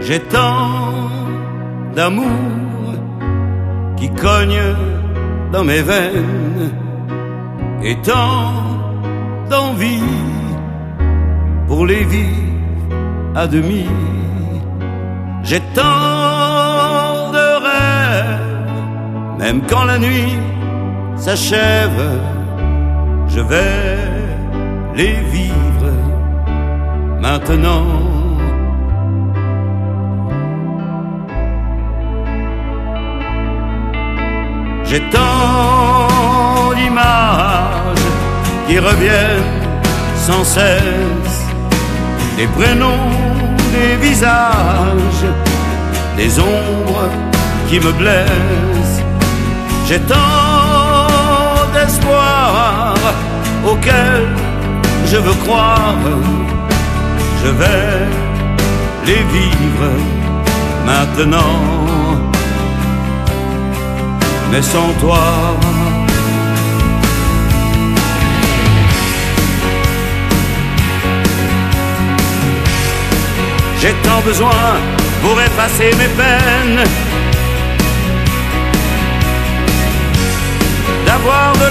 J'ai tant d'amour qui cogne dans mes veines et tant d'envie pour les vivre à demi. J'ai tant de rêves, même quand la nuit s'achève, je vais les vivre maintenant. J'ai tant d'images qui reviennent sans cesse, des prénoms, des visages, des ombres qui me blessent. J'ai tant d'espoir auxquels je veux croire, je vais les vivre maintenant. Mais sans toi, j'ai tant besoin pour effacer mes peines, d'avoir de